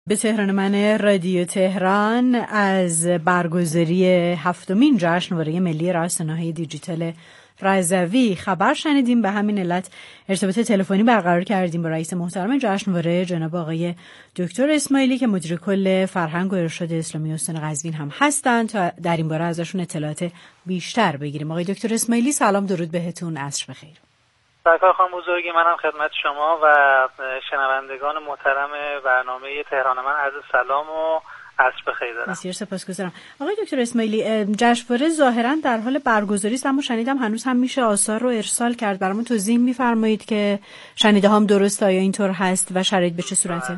به تهران من رادیو تهران از برگزاری 7مین جشنواره ملی رسانه‌های دیجیتال رضوی خبر شنیدیم. به همین علت ارتباط تلفنی برقرار کردیم با رئیس محترم جشنواره جناب آقای دکتر اسماعیلی که مدیر کل فرهنگ و ارشاد اسلامی استان قزوین هم هستند تا در این باره ازشون اطلاعات بیشتر بگیریم. آقای دکتر اسماعیلی سلام، درود بهتون، عصر بخیر. سرکار خانم بزرگی، منم خدمت شما و شنوندگان محترم برنامه تهران من عرض سلام و عصر بخیر دارم. بسیار سپاسگزارم. آقای دکتر اسماعیلی، جشنواره ظاهرا در حال برگزاری است، اما شنیدم هنوز هم میشه آثار رو ارسال کرد. برامون توضیح میفرمایید که شنیده هم درسته، آیا اینطور هست و شرایط به چه صورته؟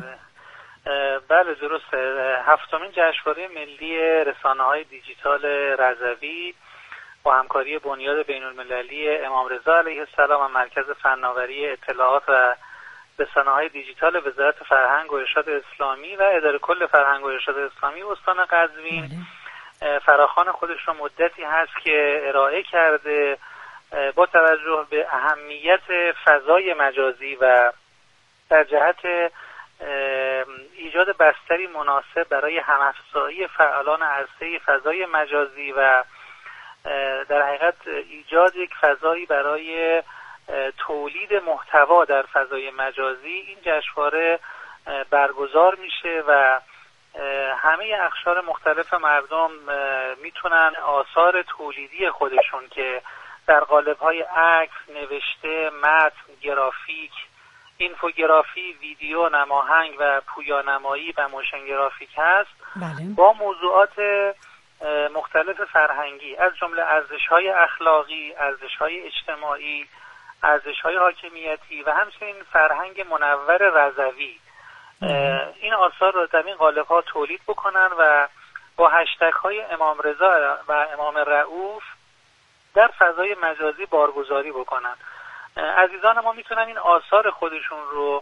بله درسته. 7مین جشنواره ملی رسانه‌های دیجیتال رضوی با همکاری بنیاد بین‌المللی امام رضا علیه السلام و مرکز فناوری اطلاعات و رسانه‌های دیجیتال وزارت فرهنگ و ارشاد اسلامی و اداره کل فرهنگ و ارشاد اسلامی استان قزوین فراخوان خودش رو مدتی هست که ارائه کرده با توجه به اهمیت فضای مجازی و در جهت ایجاد بستری مناسب برای هم‌افزایی فعالان عرصه فضای مجازی و در حقیقت ایجاد یک فضایی برای تولید محتوا در فضای مجازی این جشنواره برگزار میشه و همه اقشار مختلف مردم میتونن آثار تولیدی خودشون که در قالب‌های عکس، نوشته، متن، گرافیک، اینفوگرافی، ویدیو، نماهنگ و پویانمایی و موشن گرافیک هست با موضوعات مختلف فرهنگی از جمله ارزش‌های اخلاقی، ارزش‌های اجتماعی، ارزش‌های حاکمیتی و همچنین فرهنگ منور رضوی این آثار رو در این قالب‌ها تولید بکنن و با هشتگ‌های امام رضا و امام رؤوف در فضای مجازی بارگذاری بکنن. عزیزان ما میتونن این آثار خودشون رو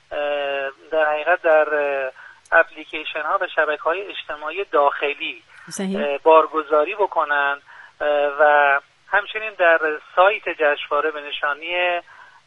در حقیقت در اپلیکیشن ها و شبکه های اجتماعی داخلی بارگذاری بکنن و همچنین در سایت جشنواره به نشانی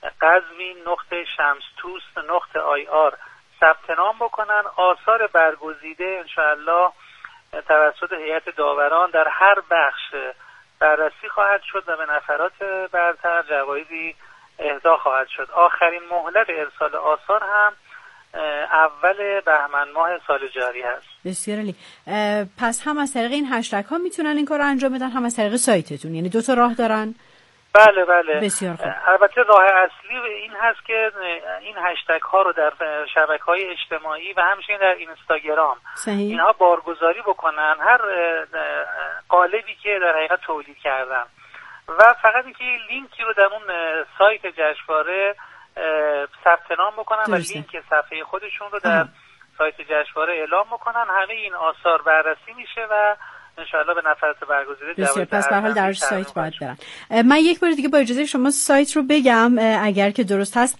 qazvin.shamstoust.ir ثبت نام بکنن. آثار برگزیده انشاءالله توسط هیئت داوران در هر بخش بررسی خواهد شد و به نفرات برتر جوایزی اهدا خواهد شد. آخرین مهلت ارسال آثار هم اول بهمن ماه سال جاری هست. بسیار عالی. پس هم از طریق این هشتگ ها میتونن این کار رو انجام بدن، هم از طریق سایتتون، یعنی دو تا راه دارن؟ بله. بسیار خوب. البته راه اصلی این هست که این هشتگ ها رو در شبکه‌های اجتماعی و همچنین در اینستاگرام اینها بارگذاری بکنن، هر قالبی که در حقیقت تولید کردن و فقط اینکه لینکی رو در اون سایت جشنواره ثبت نام بکنن و لینک صفحه خودشون رو در سایت جشنواره اعلام بکنن. همه این آثار بررسی میشه و انشاءالله به نفرات برگزیده جوایز. پس به هر حال در سایت باید برن. من یک بار دیگه با اجازه شما سایت رو بگم اگر که درست هست،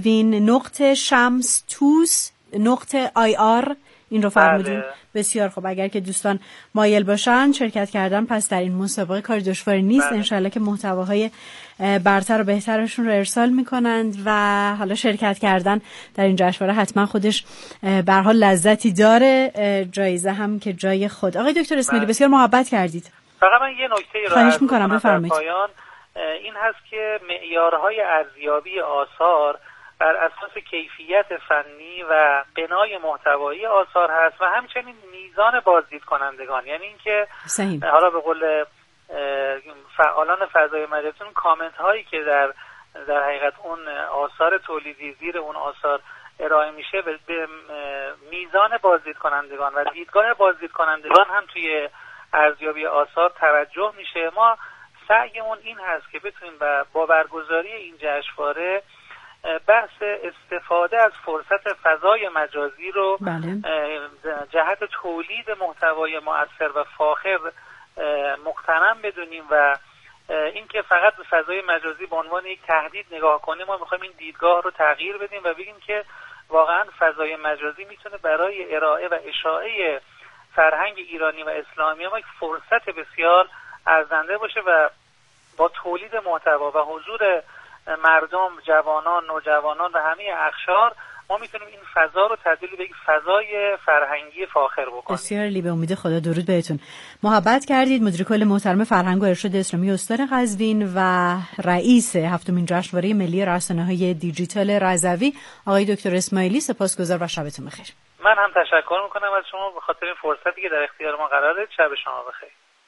qazvin.shamstoust.ir این رو فرمودین. بسیار خب، اگر که دوستان مایل باشن شرکت کردن پس در این مسابقه کار دشواری نیست. انشالله که محتواهای برتر و بهترشون رو ارسال میکنند و حالا شرکت کردن در این جشنواره حتما خودش به هر حال لذتی داره، جایزه هم که جای خود. آقای دکتر اسماعیلی بسیار محبت کردید. فقط من یه نکته رو خواهش میکنم بفرمایید. پایان این هست که معیارهای ارزیابی آثار بر اساس کیفیت فنی و بنای محتوایی آثار هست و همچنین میزان بازدید کنندگان، یعنی اینکه حالا به قول فعالان فضای مجازی کامنت هایی که در حقیقت اون آثار تولیدی زیر اون آثار ارائه میشه به میزان بازدید کنندگان و دیدگاه بازدید کنندگان هم توی ارزیابی آثار توجه میشه. ما سعیمون این هست که بتونیم با برگزاری این جشنواره بحث استفاده از فرصت فضای مجازی رو جهت تولید محتوای مؤثر و فاخر مقتنم بدونیم و اینکه فقط به فضای مجازی به عنوان یک تهدید نگاه کنیم. ما میخوایم این دیدگاه رو تغییر بدیم و بگیم که واقعا فضای مجازی میتونه برای ارائه و اشاعه فرهنگ ایرانی و اسلامی ما یک فرصت بسیار ارزنده باشه و با تولید محتوا و حضور مردم، جوانان، نوجوانان و همه اقشار ما میتونیم این فضا رو تبدیل به یک فضای فرهنگی فاخر بکنیم. بسیار عالی، به امید خدا. درود بهتون. محبت کردید. مدیر کل محترم فرهنگ و ارشاد اسلامی استان قزوین و رئیس هفتمین جشنواره ملی رسانه‌های دیجیتال رضوی آقای دکتر اسماعیلی، سپاسگزار و شبتون بخیر. من هم تشکر میکنم از شما به خاطر این فرصتی که در اختیار ما قرار دادید. شب شما بخیر.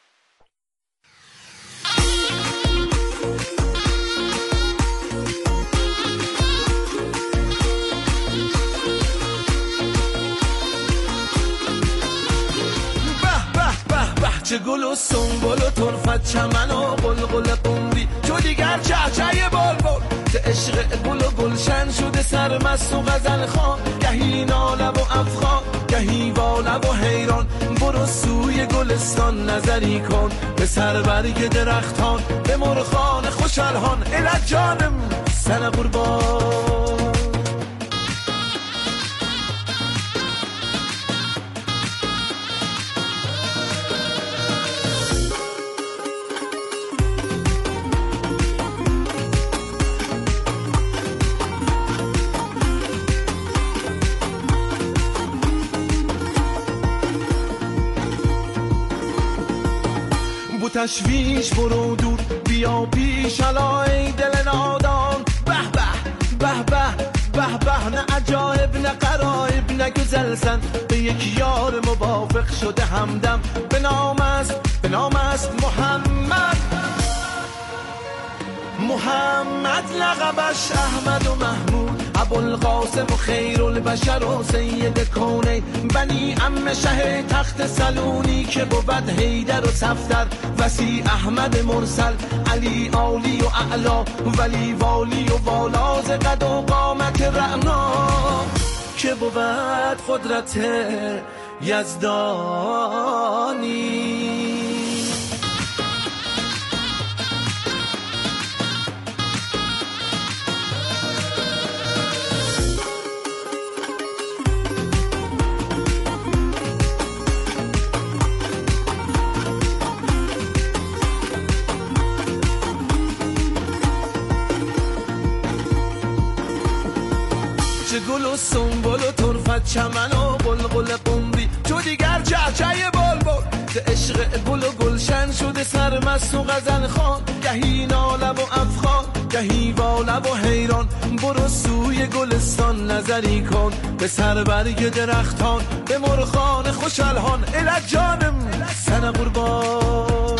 چه گل و سنبل و طرفت چمن و قلقل قمری تو دیگر چهچه بلبل ز عشق گل و گلشن شده سرمست و غزل خوان گهی ناله و افغان گهی واله و حیران برو سوی گلستان نظری کن به سربرگ درختان به مرغان خوش الحان الک جانم سر قربان تشویش برو دور بیا پیش علای دل نادان به به به به به به نه عجایب نه غرایب نه گزلزن به یک یار موافق شده همدم به نام است محمد لقبش احمد و محمود ابوالقاسم و خیرالبشر و سید کونین بنی عم شه تخت سلونی که بود حیدر و صفدر وسی احمد مرسل علی عالی و اعلا ولی والی و والا ز قد و قامت رعنا که بود قدرت یزدانی. گل و سنبل و طرفت چمن و قلقل قمری تو دیگر چهچه بلبل ز عشق گل و گلشن شده سرمست و غزل خوان گهی ناله و افغان گهی واله و حیران برو سوی گلستان نظری کن به سربرگ درختان به مرغان خوش الحان الک جانم سر قربان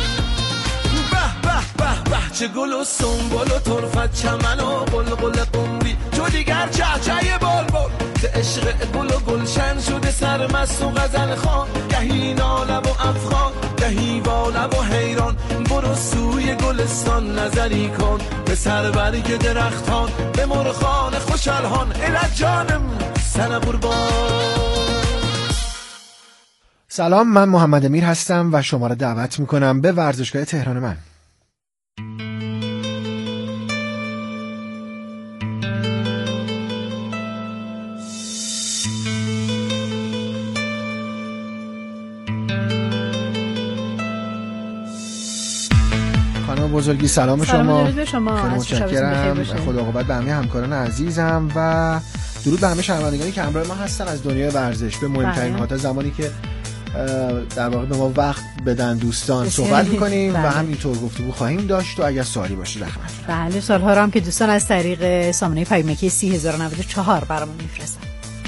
چه گل و سنبل و طرفت چمن و قلقل قمری تو دیگر چهچه بلبل ز عشق گل و گلشن شده سرمست و غزل خوان گهی ناله و افغان گهی واله و حیران برو سوی گلستان نظری کن به سربرگ درختان به مرغان خوش الحان الک جانم سر قربان. سلام، من محمد امیر هستم و شما را دعوت میکنم به ورزشگاه تهران من. بزرگی سلام شما. درود به شما. خیلی متشکرم. خدا عاقبت به همه همکاران عزیزم و درود به همه شنوندگانی که همراه ما هستن از دنیای ورزش به مهمترین ها تا زمانی که در واقع به ما وقت بدن دوستان صحبت می‌کنیم و همینطور گفتگو خواهیم داشت و اگر سوالی باشه رحمت. بله، سال‌ها رو هم که دوستان از طریق سامانه پیامکی 30094 برامون می‌فرستن.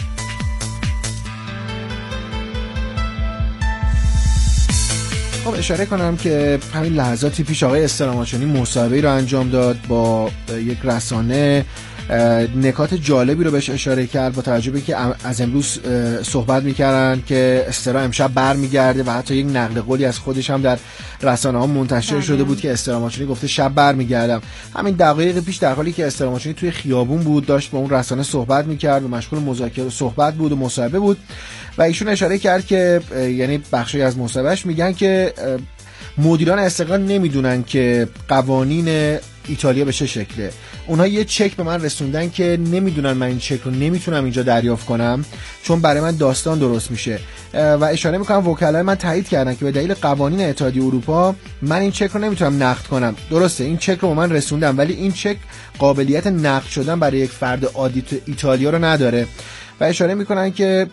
خب اشاره کنم که همین لحظاتی پیش آقای استراماچونی مصاحبه‌ای رو انجام داد با یک رسانه، نکات جالبی رو بهش اشاره کرد با توجه به که از امروز صحبت می‌کردن که استرا امشب برمیگرده و حتی یک نقل قولی از خودش هم در رسانه‌ها منتشر شده بود که استراماچونی گفته شب برمیگردم. همین دقایق پیش در حالی که استراماچونی توی خیابون بود داشت با اون رسانه صحبت می‌کرد و مشغول مذاکره و صحبت بود و مصاحبه بود و ایشون اشاره کرد که یعنی بخشی از مصاحبهش میگن که مدیران استقلال نمیدونن که قوانین ایتالیا به چه شکله. اونها یه چک به من رسوندن که نمیدونن من این چک رو نمیتونم اینجا دریافت کنم چون برای من داستان درست میشه و اشاره میکنم وکلای من تایید کردن که به دلیل قوانین اتحادیه اروپا من این چک رو نمیتونم نقد کنم. درسته این چک رو به من رسوندن ولی این چک قابلیت نقد شدن برای یک فرد عادی تو ایتالیا رو نداره و اشاره میکنن که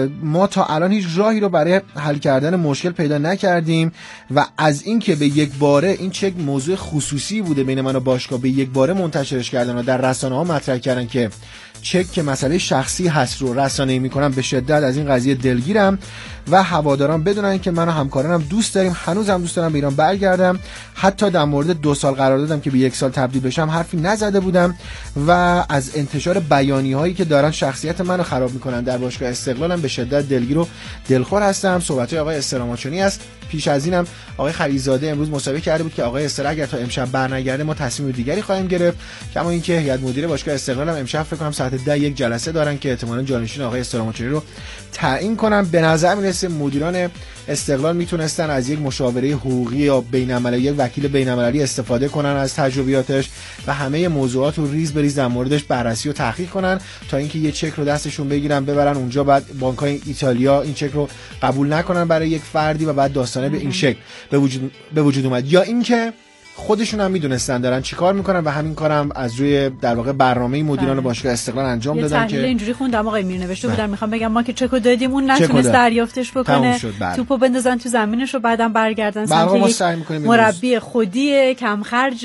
ما تا الان هیچ راهی رو برای حل کردن مشکل پیدا نکردیم و از این که به یک باره این چک موضوع خصوصی بوده بین من و باشگاه به یک باره منتشرش کردن و در رسانه‌ها مطرح کردن که چک که مسئله شخصی هست رو رسانه‌ای میکنم، به شدت از این قضیه دلگیرم و هواداران بدونن که من و همکارانم دوست داریم، هنوزم دوست دارم به ایران برگردم. حتی در مورد 2 سال قرار دادم که به 1 سال تبدیل بشم حرفی نزده بودم و از انتشار بیانیه‌هایی که دارن شخصیت منو خراب میکنن در باشگاه استقلالم به شدت دلگیر و دلخور هستم. صحبت‌های آقای استراماچونی است. پیش از اینم آقای خلیزاده امروز مسابقه کرده بود که آقای استر اگر تا امشب برنگرده ما تصمیم دیگری خواهیم گرفت. کما اینکه هیئت مدیره باشگاه استقلال هم امشب فکر کنم ساعت 10 یک جلسه دارن که احتمالاً جانشین آقای استراماچونی رو تعیین کنن. به نظر میرسه مدیران استقلال میتونستن از یک مشاوره حقوقی یا بین‌المللی، یک وکیل بین‌المللی استفاده کنن از تجربیاتش و همه موضوعات رو ریز به ریز در موردش بررسی و تحقیق کنن تا اینکه یه چک رو دستشون بگیرن ببرن اونجا، بعد بانک‌های ایتالیا این چک رو قبول نکنن برای یک فردی و بعد داستانه به این شکل به وجود اومد. یا اینکه خودشون هم میدونستن دارن چیکار میکنن و همین کارم از روی در واقع برنامه مدیران باشگاه استقلال انجام دادن که اینجوری خوندم آقای میر نوشته بودن میخوام بگم ما که چکو دادیم اون نتونست دریافتش بکنه، توپو بندازن تو زمینش و بعدم برگردن سمت مربی خودی کم خرج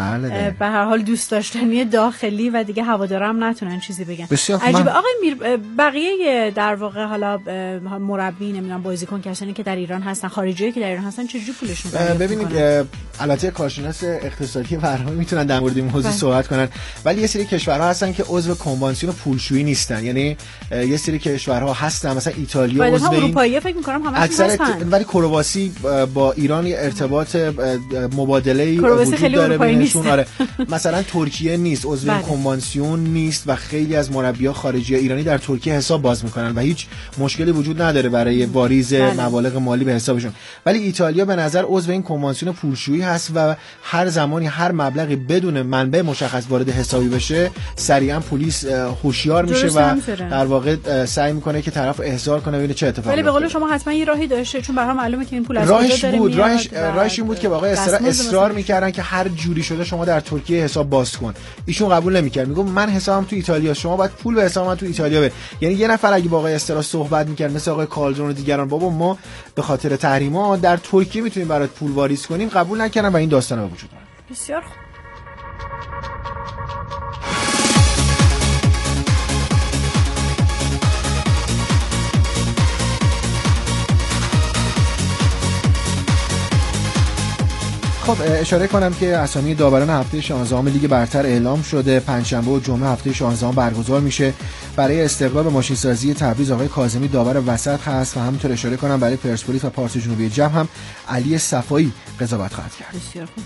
به هر حال دوست داشتنی داخلی و دیگه هوادارم نتونن چیزی بگن. عجیبه آقای میر. بقیه در واقع حالا مربی نمیدونم بازیکن کسانی که در ایران هستن، خارجیایی که در ایران هستن چجوری پولشون ببینید البته کارشناس اقتصادی برنامه میتونن در مورد این موضوع صحبت کنن ولی یه سری کشورها هستن که عضو کنوانسیون پولشویی نیستن. یعنی یه سری کشورها هستن مثلا ایتالیا عضو اروپایی فکر می‌کنم همشون هستن ولی کرواسی با ایران ارتباط مبادله‌ای وجود داره بینشون. آره مثلا ترکیه نیست، عضو کنوانسیون نیست و خیلی از مربیان خارجی ایرانی در ترکیه حساب باز میکنن و هیچ مشکلی وجود نداره برای واریز مبالغ مالی به حسابشون. ولی ایتالیا به نظر عضو این کنوانسیون پولشویی هست و هر زمانی هر مبلغی بدون منبع مشخص وارد حسابی بشه سریعا پلیس هوشیار میشه و در واقع سعی میکنه که طرف احضار کنه ببینه چه اتفاقی. ولی به قول شما حتما یه راهی داشته چون برام معلومه که این پول از کجا داره راهش این بود که واقعا اصرار میکردن که هر جوری شده شما در ترکیه حساب باز کن. ایشون قبول نمیکرد، میگه من حسابم تو ایتالیا، شما باید پول به حساب من تو ایتالیا بده. یعنی یه نفر اگه با آقای استرا صحبت میکرد مثل آقای کالدرون و دیگران بابا ما به خاطر تحریما در ترکیه میتونیم برات پول واریز کنیم، قبول نکردن و این داستان به وجود اومد. بسیار خوب. خب اشاره کنم که اسامی داوران هفته 16 لیگ برتر اعلام شده. پنجشنبه و جمعه هفته 16 برگزار میشه. برای استقلال به ماشین سازی تبریز آقای کاظمی داور وسط هست و همینطور اشاره کنم برای پرسپولیس و پارس جنوبی جم هم علی صفایی قضاوت خواهد کرد. بسیار خوب.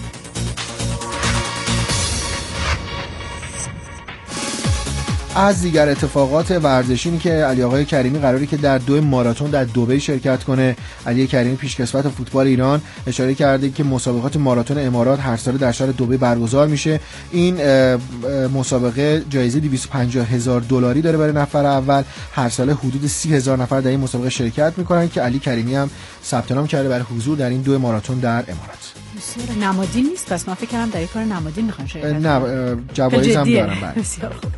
از دیگر اتفاقات ورزشی که علی آقای کریمی قراری که در 2 ماراتون در دبی شرکت کنه. علی کریمی پیشکسوت فوتبال ایران اشاره کرده که مسابقات ماراتون امارات هر سال در شهر دبی برگزار میشه. این مسابقه جایزه $250,000 داره برای نفر اول. هر سال حدود 30,000 نفر در این مسابقه شرکت میکنن که علی کریمی هم ثبت نام کرده برای حضور در این 2 ماراتون در امارات. بسیار نمادین نیست، پس من فکر کردم در این کار نمادین میخوان شرکت کنن. نه جوایز هم دارن. بسیار خوب.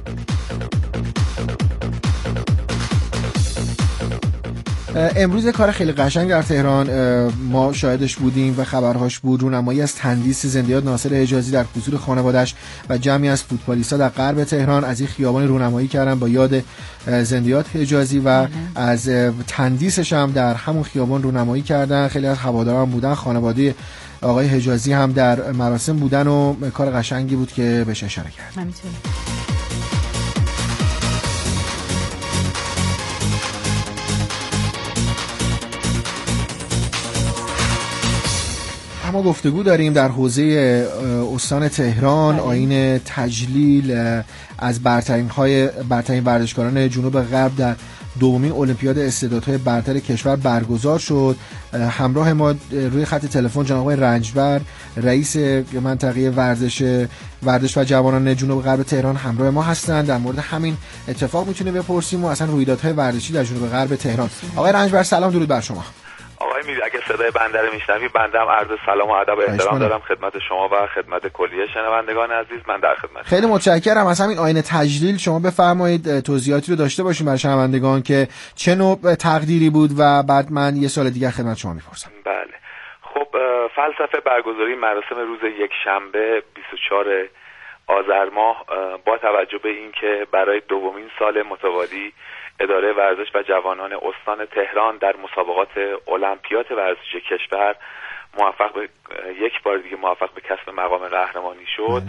امروز کار خیلی قشنگ در تهران ما شاهدش بودیم و خبرهاش بود. رونمایی از تندیس زندیات ناصر حجازی در حضور خانواده‌اش و جمعی از فوتبالیست‌ها در غرب تهران از این خیابان رونمایی کردن با یاد زندیات حجازی و از تندیسش هم در همون خیابان رونمایی کردن. خیلی از هواداران بودن، خانواده آقای حجازی هم در مراسم بودن و کار قشنگی بود که بهش اشاره کرد. ما گفتگو داریم در حوزه استان تهران. آیین تجلیل از برترین ورزشکاران جنوب غرب در دومین المپیاد استعدادهای برتر کشور برگزار شد. همراه ما روی خط تلفن جناب آقای رنجبر، رئیس منطقه ورزش و جوانان جنوب غرب تهران همراه ما هستند. در مورد همین اتفاق میتونیم بپرسیم و اصلا رویدادهای ورزشی در جنوب غرب تهران. آقای رنجبر سلام، درود بر شما. آقای میر، اگه صدای بنده رو میشنوی، بنده هم عرض سلام و ادب و احترام دارم خدمت شما و خدمت کلیه شنوندگان عزیز. من در خدمت. خیلی متشکرم. از همین آینه تجلیل شما بفرمایید توضیحاتی رو داشته باشیم برای شنوندگان که چه نوع تقدیری بود و بعد من یه سال دیگه خدمت شما میپرسم. بله، خب فلسفه برگزاری مراسم روز یک شنبه 24 آذر ماه با توجه به اینکه برای دومین سال متوالی اداره ورزش و جوانان استان تهران در مسابقات المپیاد ورزشی کشور یک بار دیگه موفق به کسب مقام قهرمانی شد.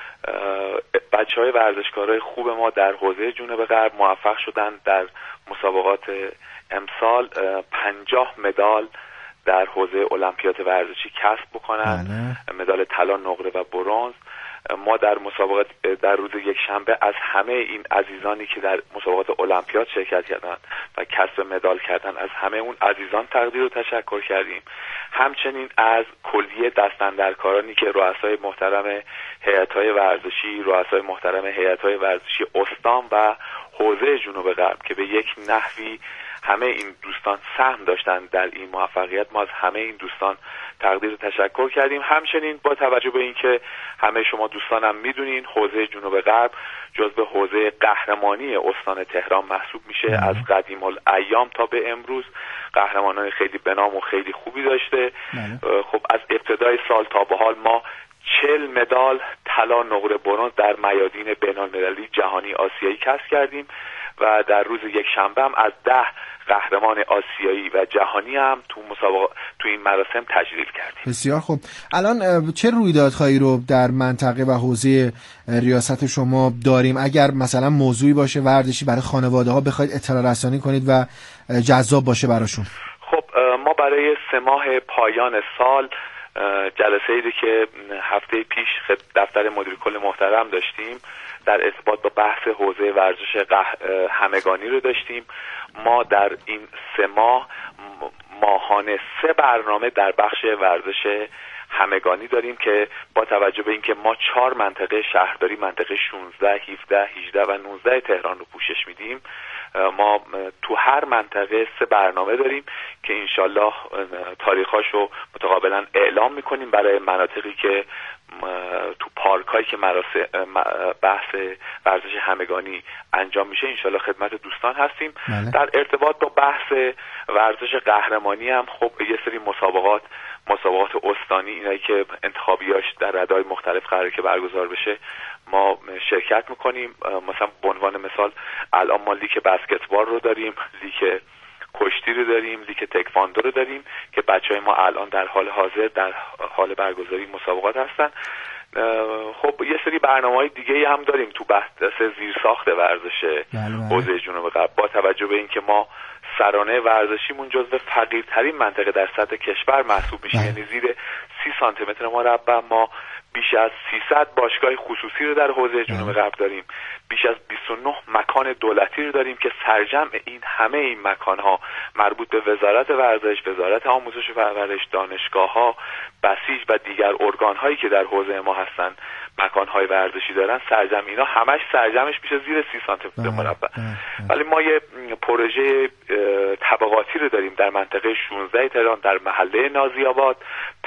بچه‌های ورزشکارای خوب ما در حوزه جنوب غرب موفق شدن در مسابقات امسال 50 مدال در حوزه المپیاد ورزشی کسب بکنن، مدال طلا، نقره و برنز. ما در مسابقات در روز یک شنبه از همه این عزیزانی که در مسابقات المپیاد شرکت کردند و کسب مدال کردند، از همه اون عزیزان تقدیر و تشکر کردیم. همچنین از کلیه دستاندرکارانی که رؤسای محترم هیئت‌های ورزشی، رؤسای محترم هیئت‌های ورزشی استان و حوزه جنوب غرب که به یک نحوی همه این دوستان سهم داشتن در این موفقیت، ما از همه این دوستان تقدیر و تشکر کردیم. همچنین با توجه به اینکه همه شما دوستانم میدونین حوزه جنوب غرب جزو حوزه قهرمانی استان تهران محسوب میشه. از قدیم الایام تا به امروز قهرمانان خیلی بنام و خیلی خوبی داشته. خب از ابتدای سال تا به حال ما 40 مدال طلا، نقره، برنز در میادین بین‌المللی، جهانی، آسیایی کسب کردیم و در روز یک شنبه هم از 10 قهرمان آسیایی و جهانی هم تو این مراسم تجلیل کردیم. بسیار خوب. الان چه رویدادهایی رو در منطقه و حوزه ریاست شما داریم؟ اگر مثلا موضوعی باشه ورزشی برای خانواده‌ها بخواید اطلاع رسانی کنید و جذاب باشه براشون. خب ما برای 3 ماه پایان سال جلسه‌ای که هفته پیش دفتر مدیر کل محترم داشتیم در ارتباط با بحث حوزه ورزش همگانی رو داشتیم. ما در این 3 ماه ماهانه 3 برنامه در بخش ورزش همگانی داریم که با توجه به اینکه ما 4 منطقه شهرداری، منطقه 16، 17، 18 و 19 تهران رو پوشش میدیم، ما تو هر منطقه 3 برنامه داریم که انشالله تاریخاشو متقابلا اعلام میکنیم برای مناطقی که تو پارکایی که بحث ورزش همگانی انجام میشه انشالله خدمت دوستان هستیم. در ارتباط با بحث ورزش قهرمانی هم خب یه سری مسابقات استانی، اینایی که انتخابیاش در ردای مختلف قراره که برگزار بشه، ما شرکت میکنیم. مثلا به عنوان مثال الان ما لیگ بسکتبال رو داریم، لیگ کشتی رو داریم، لیگ تکواندو رو داریم که بچهای ما الان در حال حاضر در حال برگزاری مسابقات هستن. خب یه سری برنامه‌های دیگه هم داریم تو بحث زیرساخت ورزش حوزه جنوب غرب. با توجه به اینکه ما سرانه ورزشیمون جزو فقیرترین منطقه در سطح کشور محسوب میشه، یعنی زیر 30 سانتی متر مربع ما بیش از 300 باشگاه خصوصی رو در حوزه جنوب غرب داریم، بیش از 29 مکان دولتی رو داریم که سرجمع همه این مکان‌ها مربوط به وزارت ورزش، وزارت آموزش و پرورش، دانشگاه‌ها، بسیج و دیگر ارگان‌هایی که در حوزه ما هستن مکان‌های ورزشی دارن، سرجمع اینا همش سرجمعش میشه زیر 30 سانتی متر مربع. ولی ما یه پروژه طبقاتی رو داریم در منطقه 16 تهران در محله نازی‌آباد،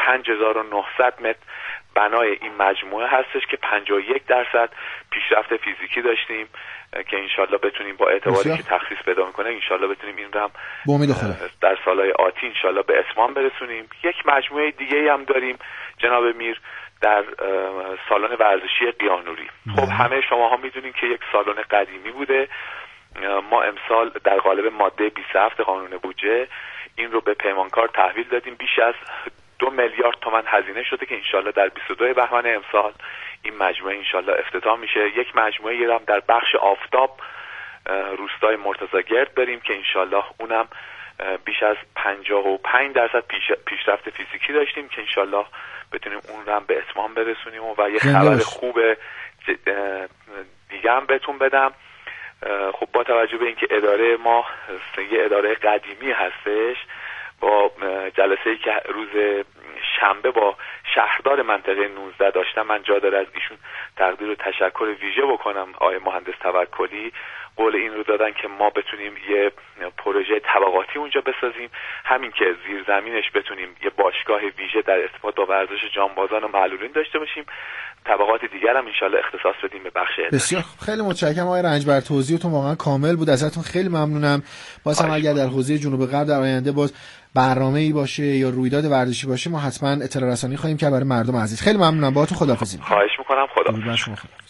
5900 متر بنای این مجموعه هستش که 51% پیشرفت فیزیکی داشتیم که انشالله بتونیم با اعتباری که تخصیص پیدا میکنه انشالله بتونیم این رو هم در سالهای آتی انشالله به اتمام برسونیم. یک مجموعه دیگه هم داریم جناب میر در سالن ورزشی قیانوری. خب همه شماها میدونین که یک سالن قدیمی بوده. ما امسال در قالب ماده 27 قانون بودجه این رو به پیمانکار تحویل دادیم. بیش از 2 میلیارد تومان هزینه شده که انشالله در 22 بهمن امسال این مجموعه انشالله افتتاح میشه. یک مجموعه هم در بخش آفتاب روستای مرتضی‌گرد داریم که انشالله اونم بیش از 55% پیشرفت فیزیکی داشتیم که انشالله بتونیم اون رو هم به اتمام برسونیم. و یه خبر خوب دیگه هم بهتون بدم. خب با توجه به اینکه اداره ما یه اداره قدیمی هستش، با جلسه‌ای که روز شنبه با شهردار منطقه 19 داشتم، من جا داره از ایشون تقدیر و تشکر ویژه بکنم. آقای مهندس توکلی قول این رو دادن که ما بتونیم یه پروژه طبقاتی اونجا بسازیم، همین که زیرزمینش بتونیم یه باشگاه ویژه در ارتباط با ورزش جانبازان و معلولین داشته باشیم، طبقات دیگر هم انشالله اختصاص بدیم به بخش اداری. بسیار خیلی متشکرم آقای رنجبر، توضیحتون واقعا کامل بود، ازتون خیلی ممنونم. باز هم اگر در حوزه جنوب غرب در آینده باز برنامه‌ای باشه یا رویداد ورزشی باشه، ما حتما اطلاع رسانی خواهیم کرد برای مردم عزیز. خیلی ممنونم، باهاتون خداحافظی. خواهش می‌کنم، خداحافظ.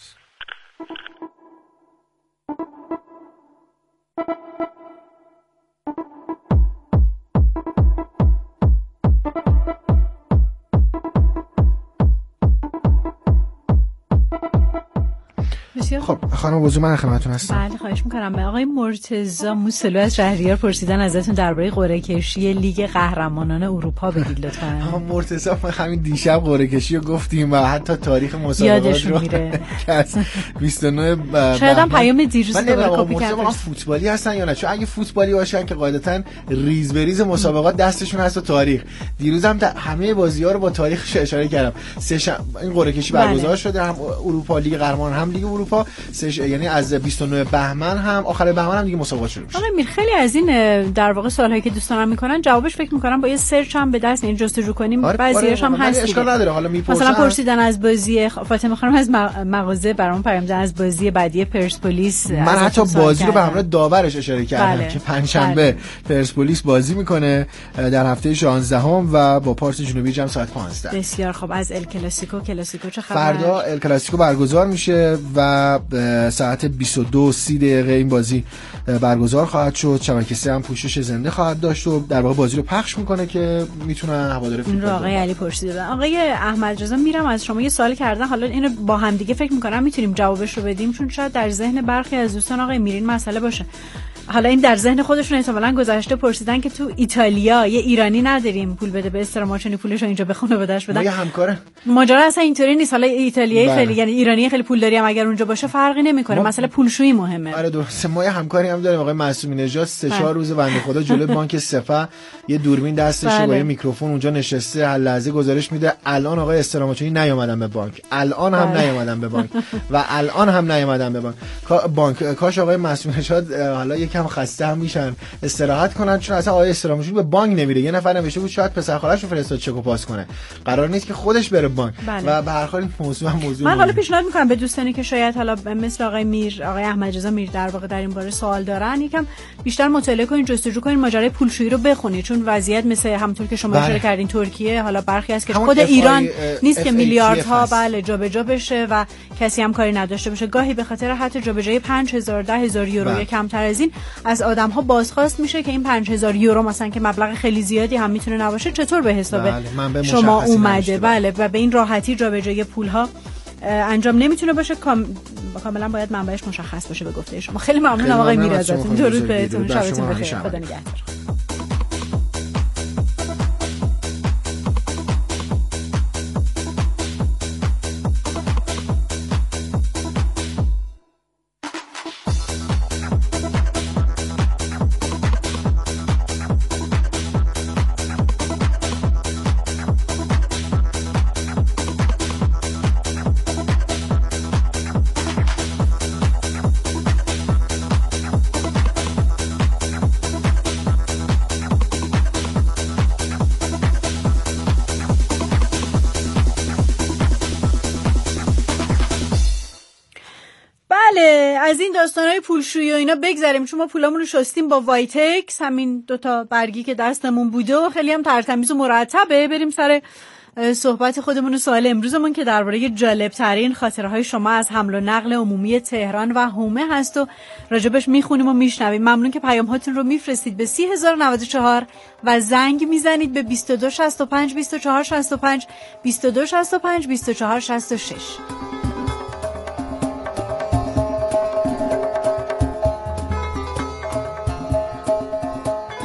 خب خانم وضو، من خدمتتون هستم. بله خواهش می‌کنم. آقای مرتضی موسلو از شهریار پرسیدن ازتون درباره قرعه کشی لیگ قهرمانان اروپا بگید لطفاً. آقا مرتضی ما همین دیشب قرعه کشی رو گفتیم و حتی تاریخ مسابقات رو میره. 29 شاید هم پیام دیروز دوباره کپی کردن. فوتبالی هستن یا نه؟ چون اگه فوتبالی باشن که قاعدتاً ریز به ریز مسابقات دستشون هست و تاریخ. دیروز هم همه بازی‌ها رو با تاریخش اشاره کردم. این قرعه کشی برگزار شده، هم اروپا لیگ قهرمانان هم لیگ اروپا، یعنی از 29 بهمن هم آخر بهمن هم دیگه مسابقات شروع میشه. آقا میر، خیلی از این در واقع سوالایی که دوستانم میکنن جوابش فکر میکنم با یه سرچ هم به دست این جستجو کنیم. بعضیاش هم هست، اشکال نداره. حالا میپرسن مثلا پرسیدن از بازی فاطمه خانم از مغازه برام پیام دادن از بازی بعدی پرسپولیس. من حتی بازی رو به همراه داورش اشاره کردم که پنجشنبه پرسپولیس بازی میکنه در هفته 16 و با پارس جنوبی جام ساعت 15. بسیار خب. از ال کلاسیکو چه خبر؟ فردا ال کلاسیکو برگزار میشه و ساعت 22:30 این بازی برگزار خواهد شد. شبکه 3 هم پوشش زنده خواهد داشت و در واقع بازی رو پخش میکنه که میتونن هوادار فوتبال. آقای علی پرسیدن. آقای احمد رضا میرم از شما یه سوال کردن، حالا اینو با هم دیگه فکر میکنم میتونیم جوابش رو بدیم، چون شاید در ذهن برخی از دوستان آقای میرین مسئله باشه. حالا این در ذهن خودشون احتمالاً گذشته پرسیدن که تو ایتالیا یه ایرانی نداریم پول بده به استراماچونی پولشو اینجا بخونه بدش بدن. ما یه همکاره ماجرا اصلا اینطوری نیست. حالا ایتالیایی خیلی، یعنی ایرانی خیلی پول داریم، اگر اونجا باشه فرقی نمیکنه. مسئله پولشویی مهمه. آره درسته. ما یه همکاری هم داریم، آقای معصومی نژاد 3-4 روز بنده خدا جلوی بانک سپه یه دوربین دستشه با یه میکروفون اونجا نشسته، هر لحظه گزارش میده الان آقای استراماچونی نیومدن به بانک، الان هم نیومدن به بانک و الان هم نیومدن به بانک. کاش آقای معصومی نژاد حالا یکم خسته هم میشن استراحت کنن، چون اصلا آقای استراماچونی به بانک نمیره. یه نفر نوشته بود شاید پسر خاله‌شو فرستاد چک و پاس کنه، قرار نیست که خودش بره بانک. و به هر حال این موضوع من حالا پیشنهاد میکنم به دوستانی که شاید حالا مثل آقای احمد رضا میر در واقع در این باره سوال دارن، یکم بیشتر مطالعه کنین، جستجو کنین، ماجرای پولشویی رو بخونید، چون وضعیت مثل همونطور که شما اشاره کردین ترکیه، حالا برخی از که خود ایران نیست که میلیاردها جابجا بشه و کسی هم کاری نداشته باشه. گاهی به خاطر حتی جابجایی 5000 10000 یورو یا کمتر از این از آدم‌ها بازخواست میشه که این 5000 یورو مثلا که مبلغ خیلی زیادی هم میتونه نباشه چطور به حساب شما اومده. بله، و به این راحتی جابجایی پول‌ها انجام نمیتونه باشه. کاملا باید منبعش مشخص باشه به گفته شما. خیلی ممنونم آقای میر ازتون. درود بهتون، شبتون بخیر، خدا نگهدار. از این داستانای پولشویی و اینا بگذریم، چون ما پولامون رو شستیم با وایتکس، همین دوتا برگی که دستمون بوده و خیلی هم ترتمیز و مرتبه. بریم سر صحبت خودمون و سوال امروزمون که درباره جالب ترین خاطره های شما از حمل و نقل عمومی تهران و حومه هست و راجبش میخونیم و میشنویم. ممنون که پیام هاتون رو میفرستید به 30094 و زنگ میزنید به 2265 2465 2265 2466.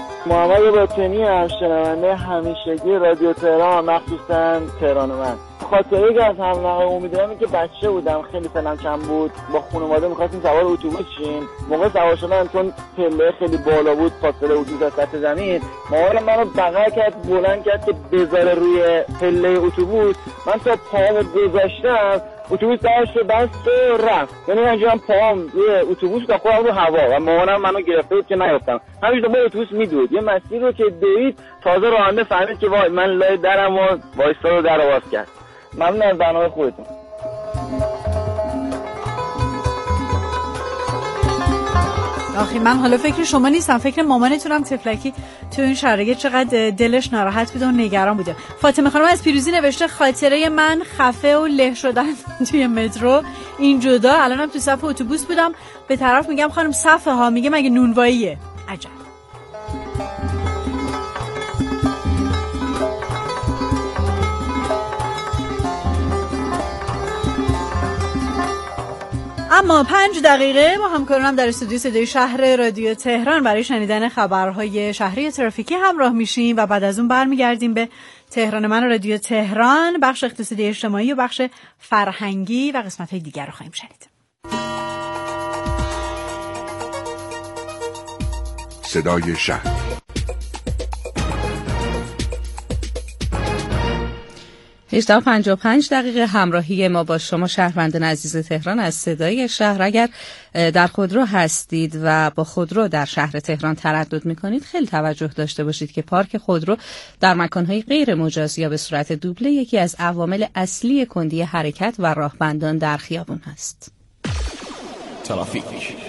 محمد باطنی هم شنونده همیشگی رادیو تهران، مخصوصا تهران من. خاطره که از حمل نقل عمومی دارم که بچه بودم، خیلی سنم کم بود، با خانواده می‌خواستیم سوار اتوبوس شیم. موقع سوار شدن چون پله خیلی بالا بود، فاصله اتوبوس از سطح زمین، مامانم منو بغل کرد، بلند کرد که بذاره روی پله اتوبوس. من تا پامو گذاشتم اتوبوس درش بست و رفت، یعنی من پام روی اتوبوس تا خودم رو هوا و مامانم منو گرفته بود که نیفتم. همینجوری با اتوبوس میدود، یه مسیر رو که دوید تازه راننده فهمید که وای من لای درم و وایسا رو در باز کرد. ممنون از برنامه خودتون. آخی من حالا فکر شما نیستم، فکر مامانتونم تفلکی تو این شرایط چقدر دلش ناراحت بوده و نگران بوده. فاطمه خانم از پیروزی نوشته خاطره من خفه و له شدن توی مترو، این جدا. الانم تو صف اتوبوس بودم، به طرف میگم خانم صفه ها، میگه مگه نونواییه. عجب. اما 5 دقیقه با همکارانم در استودیو صدای شهر رادیو تهران برای شنیدن خبرهای شهری ترافیکی همراه میشیم و بعد از اون برمیگردیم به تهران من رادیو تهران، بخش اقتصادی اجتماعی و بخش فرهنگی و قسمت‌های دیگر رو خواهیم شنید. صدای شهر 18:55 دقیقه همراهی ما با شما شهروندان عزیز تهران از صدای شهر. اگر در خودرو هستید و با خودرو در شهر تهران تردد میکنید خیلی توجه داشته باشید که پارک خودرو در مکانهای غیر مجاز یا به صورت دوبله یکی از عوامل اصلی کندی حرکت و راهبندان در خیابان است. ترافیک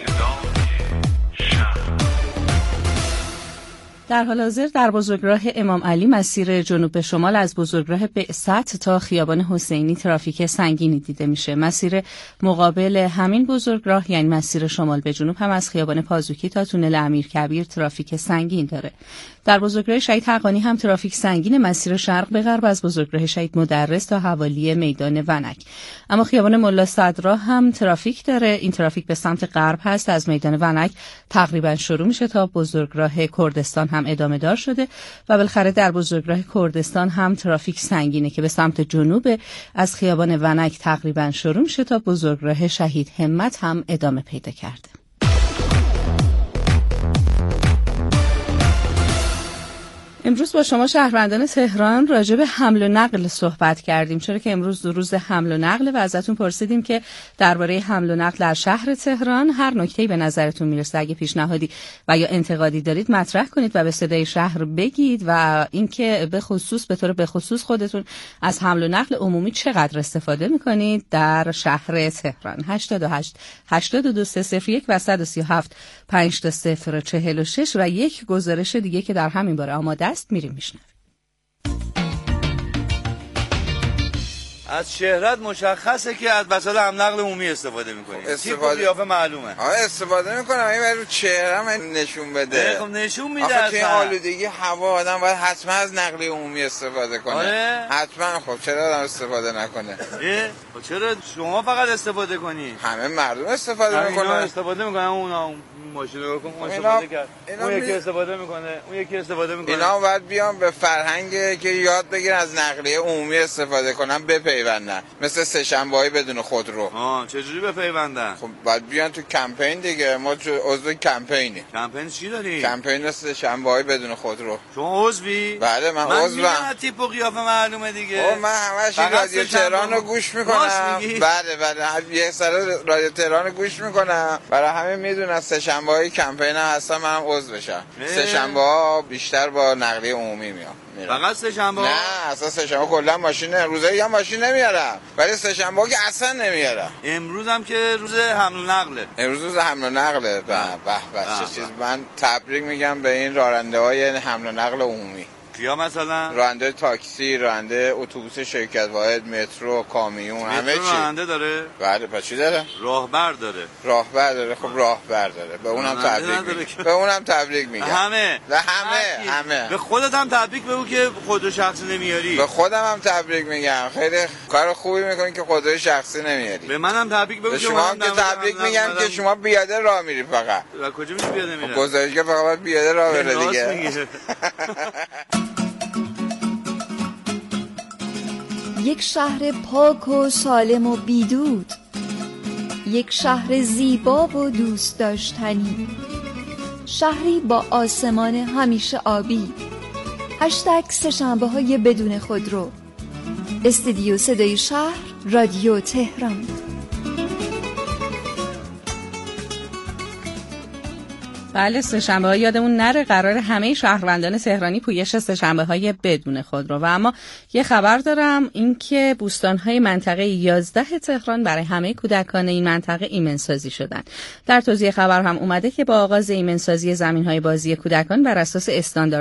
در حال حاضر در بزرگراه امام علی مسیر جنوب به شمال از بزرگراه بعثت تا خیابان حسینی ترافیک سنگینی دیده میشه. مسیر مقابل همین بزرگراه یعنی مسیر شمال به جنوب هم از خیابان پازوکی تا تونل امیرکبیر ترافیک سنگین داره. در بزرگراه شهید حقانی هم ترافیک سنگین مسیر شرق به غرب از بزرگراه شهید مدرس تا حوالی میدان ونک. اما خیابان ملا صدرا هم ترافیک داره. این ترافیک به سمت غرب هست، از میدان ونک تقریبا شروع میشه تا بزرگراه کردستان هم ادامه دار شده و بالاخره در بزرگراه کردستان هم ترافیک سنگینه که به سمت جنوب از خیابان ونک تقریبا شروع میشه تا بزرگراه شهید همت هم ادامه پیدا کرده. امروز با شما شهروندان تهران راجع به حمل و نقل صحبت کردیم، چرا که امروز روز حمل و نقل و ازتون پرسیدیم که درباره حمل و نقل در شهر تهران هر نکته‌ای به نظرتون میرسه، اگه پیشنهادی و یا انتقادی دارید مطرح کنید و به صدای شهر بگید و اینکه به خصوص به طور به خصوص خودتون از حمل و نقل عمومی چقدر استفاده میکنید در شهر تهران. 88 82 301 و 137 5046 و یک گزارش دیگه که در همین باره آماده میریم میشنویم. از شهرت مشخصه که از وسایل حمل نقل عمومی استفاده می‌کنی. تیپ و قیافه معلومه. استفاده می‌کنم، این رو چهره‌م نشون بده. خب نشون میده. آخه توی آلودگی هوا آدم باید حتما از نقل عمومی استفاده کنه. آره؟ حتما. خب چرا آدم استفاده نکنه؟ خب چرا شما فقط استفاده کنی؟ همه مردم استفاده می‌کنن. استفاده می‌کنن، اونا ماشین رو استفاده کرد. اون یکی استفاده می‌کنه، اون یکی استفاده می‌کنه. اینا باید بیان به فرهنگ که یاد بگیرن از نقلیه عمومی استفاده کنن، بپیوندن. مثل سه‌شنبه‌های بدون خودرو. چجوری بپیوندن؟ خب باید بیان تو کمپین دیگه. ما عضو کمپینی. کمپین چی داری؟ کمپین سه‌شنبه‌های بدون خودرو. شما عضوی؟ بله من عضوام. من تیپ و قیافه معلومه دیگه. من همش رادیو تهران رو گوش میکنم. بله یه سر رادیو تهران رو گوش میکنم. برای همه میدونن سه‌شنبه‌های کمپین هستن، منم عضو بشم. سه‌شنبه‌ها بیشتر با نقلیه عمومی میام. فقط سه‌شنبه؟ نه اصلا سه‌شنبه کلا ماشین روزایی هم ماشین نمیارم، ولی سه‌شنبه که اصلا نمیارم. امروز هم که روز حمل و نقله. امروز روز حمل و نقله. به چه چیز. من تبریک میگم به این راننده‌های حمل و نقل عمومی. کیا مثلا؟ راننده تاکسی، راننده اتوبوس شرکت واحد، مترو، کامیون، همه چی. راننده داره؟ بله. پس چی داره؟ راهبر داره. راهبر داره. خب راهبر داره. به اونم تبریک میگم. همه. به خودت هم تبریک بگو که خودرو شخصی نمیاری. به خودم هم تبریک میگم. خیلی کار خوبی میکنی که خودرو شخصی نمیاری. به منم تبریک بگو. به شما هم که تبریک میگم که شما بیاده راه میری فقط. و کجا میری بیاده میره؟ گزارشگر فقط بیاده راه بره دیگه. یک شهر پاک و سالم و بیدود، یک شهر زیبا و دوست داشتنی، شهری با آسمان همیشه آبی. هشتگ سه‌شنبه‌های بدون خودرو. استودیو صدای شهر، رادیو تهران. بله، سه‌شنبه‌ها یادمون نره، قرار همه شهروندان تهرانی پویش سه‌شنبه‌های بدون خودرو. و اما یه خبر دارم، اینکه بوستان‌های منطقه 11 تهران برای همه کودکان این منطقه ایمن‌سازی شدن. در توضیح خبر هم اومده که با آغاز ایمن‌سازی زمین‌های بازی کودکان بر اساس استاندارد